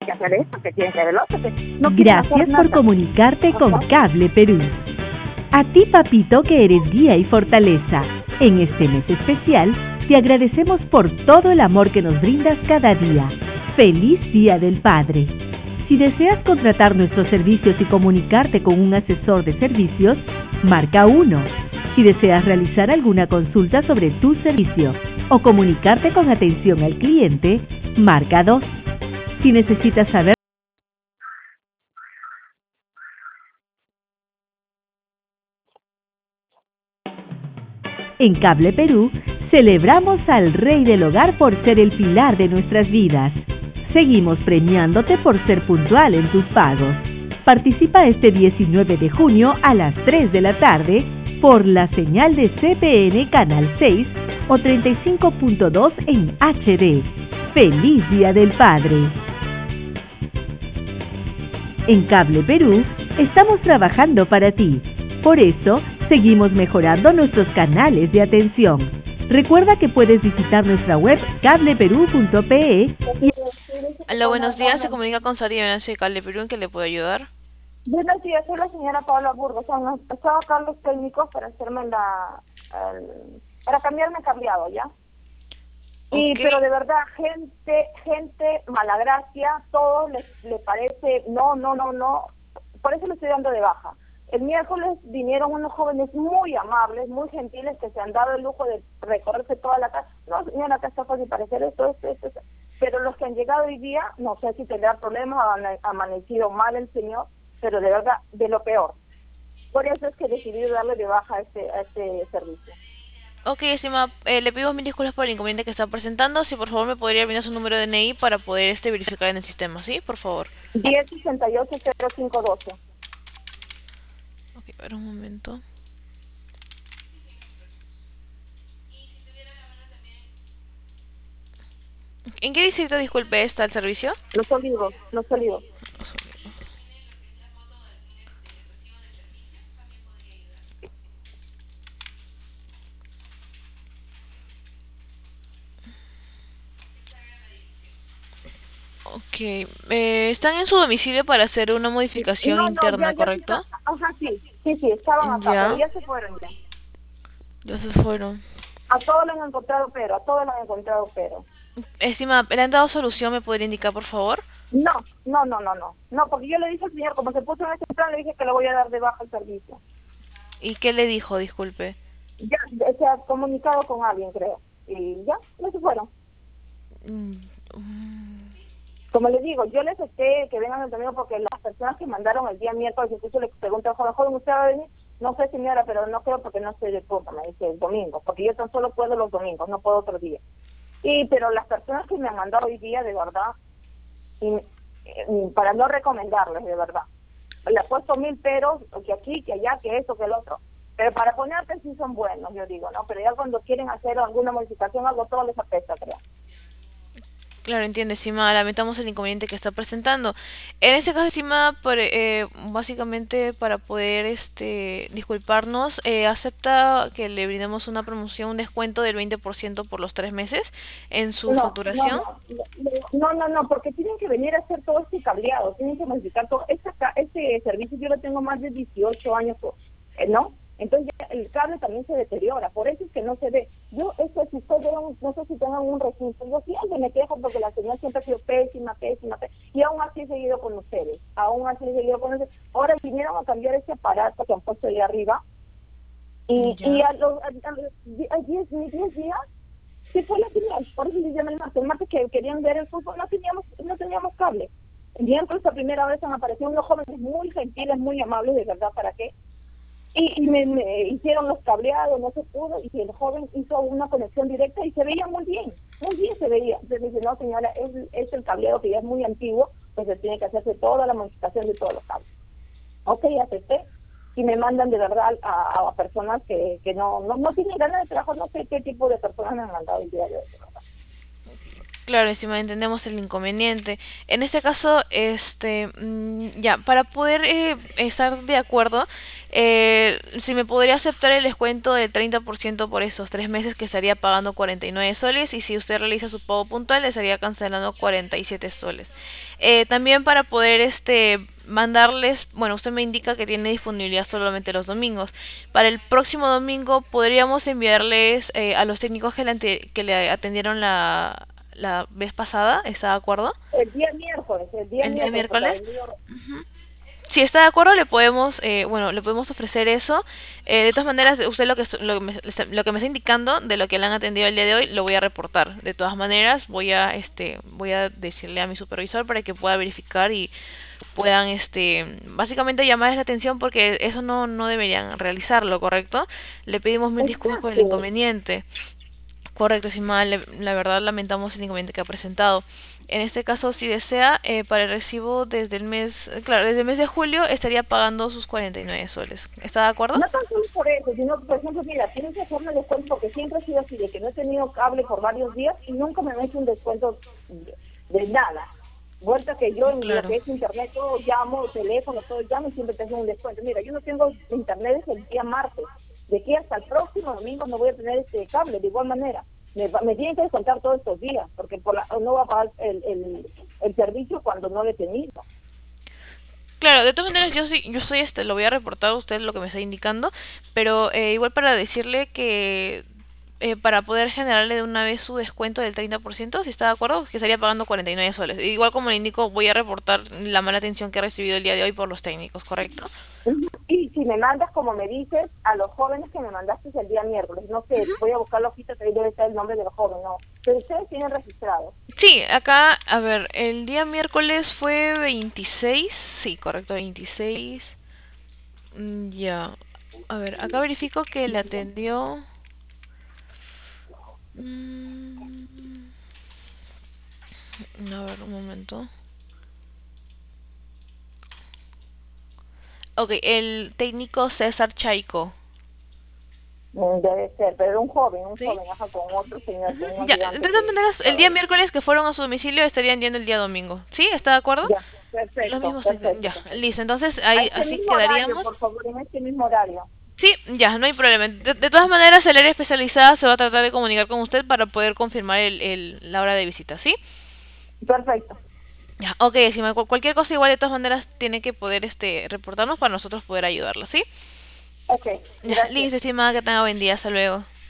que hacer esto, que tienen que hacer lo otro, que no quieren hacer Gracias por nada. comunicarte con Cable Perú. A ti, papito, que eres guía y fortaleza. En este mes especial, te agradecemos por todo el amor que nos brindas cada día. ¡Feliz Día del Padre! Si deseas contratar nuestros servicios y comunicarte con un asesor de servicios, marca 1. Si deseas realizar alguna consulta sobre tu servicio o comunicarte con atención al cliente, marca 2. Si necesitas saber en Cable Perú, celebramos al Rey del Hogar por ser el pilar de nuestras vidas. Seguimos premiándote por ser puntual en tus pagos. Participa este 19 de junio a las 3 de la tarde por la señal de CPN Canal 6 o 35.2 en HD. ¡Feliz Día del Padre! En Cable Perú, estamos trabajando para ti. Por eso, seguimos mejorando nuestros canales de atención. Recuerda que puedes visitar nuestra web cableperú.pe y... Hola, buenos días. Se comunica con Sari de Cable Perú. ¿En qué le puedo ayudar? Buenos días, soy la señora Paula Burgos. Estaba acá los técnicos para hacerme para cambiarme cambiado, ¿ya? Y Ok. pero de verdad, gente malagracia, todo le parece, no. Por eso le estoy dando de baja. El miércoles vinieron unos jóvenes muy amables, muy gentiles, que se han dado el lujo de recorrerse toda la casa. No, señora, acá está fácil parecer esto. Pero los que han llegado hoy día, no sé si tendrá problemas, ha amanecido mal el señor, pero de verdad, de lo peor. Por eso es que decidí darle de baja a este servicio. Ok, estimada, le pido mil disculpas por el inconveniente que está presentando. Si por favor me podría brindar su número de DNI para poder verificar en el sistema, ¿sí? Por favor. 1068-0512. Ok, a ver un momento. ¿En qué distrito, disculpe, está el servicio? Los Olivos. Ok, están en su domicilio para hacer una modificación No, interna, ya se ¿correcto? está, ajá, sí, estaban acá, pero Ya, ya se fueron ya. ya se fueron. A todos lo han encontrado pero. Estimada, ¿le han dado solución? ¿Me podría indicar, por favor? No, porque yo le dije al señor, como se puso en ese plan, le dije que le voy a dar de baja el servicio. ¿Y qué le dijo? Disculpe. Ya, se ha comunicado con alguien, creo. Y ya se fueron. Mm, mm, Como les digo, yo les acepté que vengan el domingo porque las personas que mandaron el día miércoles, incluso le pregunté al joven, ¿usted va a venir? No sé, señora, pero no creo porque no estoy de turno, me dice el domingo, porque yo tan solo puedo los domingos, no puedo otro día. Pero las personas que me han mandado hoy día, de verdad, para no recomendarles, de verdad, le he puesto 1000 peros, que aquí, que allá, que esto, que el otro. Pero para ponerte sí son buenos, yo digo, ¿no? Pero ya cuando quieren hacer alguna modificación, algo, todo les apesta, creo. Claro, entiende, estimada. Lamentamos el inconveniente que está presentando. En este caso, estimada, básicamente para poder disculparnos, acepta que le brindemos una promoción, un descuento del 20% por los 3 meses en su facturación. Porque tienen que venir a hacer todo este cableado, tienen que modificar todo. Este servicio yo lo tengo más de 18 años, ¿no? Entonces ya el cable también se deteriora, por eso es que no se ve. Yo, si ustedes no sé si tengan un registro, yo siempre me quejo porque la señal siempre ha sido pésima, y aún así he seguido con ustedes, Ahora vinieron a cambiar ese aparato que han puesto ahí arriba, y Ya. a 10 días se fue la señal. Por eso les llamé el martes que querían ver el fútbol, no teníamos cable. El miércoles la primera vez han aparecido unos jóvenes muy gentiles, muy amables, de verdad, ¿para qué? Y me hicieron los cableados, no se pudo, y el joven hizo una conexión directa y se veía muy bien se veía. Entonces me dice, no señora, es el cableado que ya es muy antiguo, pues se tiene que hacerse toda la modificación de todos los cables. Ok, acepté, y me mandan de verdad a personas que no tienen ganas de trabajar, no sé qué tipo de personas me han mandado el día de hoy, de verdad. Claro, encima entendemos el inconveniente. En este caso, ya, para poder estar de acuerdo, si me podría aceptar el descuento del 30% por esos 3 meses, que estaría pagando 49 soles, y si usted realiza su pago puntual, le estaría cancelando 47 soles. También para poder mandarles, bueno, usted me indica que tiene disponibilidad solamente los domingos. Para el próximo domingo podríamos enviarles a los técnicos que le atendieron la vez pasada. ¿Está de acuerdo? El día El día miércoles, porque miércoles. el mío, Si está de acuerdo, le podemos, bueno, le podemos ofrecer eso. De todas maneras, usted lo que me está indicando de lo que le han atendido el día de hoy, lo voy a reportar. De todas maneras, voy a decirle a mi supervisor para que pueda verificar y puedan, básicamente llamarles la atención, porque eso no deberían realizarlo, ¿correcto? Le pedimos mil disculpas por el exacto. inconveniente. Correcto, estimada, la verdad lamentamos el inconveniente que ha presentado. En este caso, si desea, para el recibo desde el mes, claro, desde el mes de julio estaría pagando sus 49 soles. ¿Está de acuerdo? No tan solo por eso, sino, por ejemplo, mira, tienes que hacerme descuento porque siempre ha sido así, de que no he tenido cable por varios días y nunca me han hecho un descuento de nada. Vuelta que yo en lo Claro. que es internet, todo llamo, teléfono, todo llamo y siempre tengo un descuento. Mira, yo no tengo internet desde el día martes. De aquí hasta el próximo domingo no voy a tener este cable, de igual manera. Me tienen que descontar todos estos días, porque no va a pagar el servicio cuando no lo he tenido. Claro, de todas maneras yo soy lo voy a reportar a usted lo que me está indicando, pero igual para decirle que para poder generarle de una vez su descuento del 30%, si está de acuerdo, que estaría pagando 49 soles. Igual, como le indico, voy a reportar la mala atención que he recibido el día de hoy por los técnicos, ¿correcto? Ujú. Y si me mandas, como me dices, a los jóvenes que me mandaste el día miércoles, no sé, voy a buscar la hojita que ahí debe estar el nombre de los jóvenes, no. Pero ustedes tienen registrados. Sí, acá, a ver, el día miércoles fue 26, sí, correcto, 26. Ya, a ver, acá verifico que le atendió. mm, a ver, un momento. Ok, el técnico César Chaico, Debe ser, pero era un ¿sí? joven, ajá, con otro señor, con un Ya, de ayudante todas que... maneras, el día miércoles que fueron a su domicilio estarían yendo el día domingo. ¿Sí? ¿Está de acuerdo? Ya, Los perfecto, mismos técnicos. Ya, perfecto. listo. Entonces, A ahí este así mismo horario, quedaríamos. por favor, en este mismo horario. Sí, ya, no hay problema. De todas maneras, el área especializada se va a tratar de comunicar con usted para poder confirmar la hora de visita, ¿sí? Perfecto. Ya, ok, si cualquier cosa igual, de todas maneras tiene que poder reportarnos para nosotros poder ayudarlo, ¿sí? Ok, Ya, gracias. listo, estimada, que tenga buen día, hasta luego.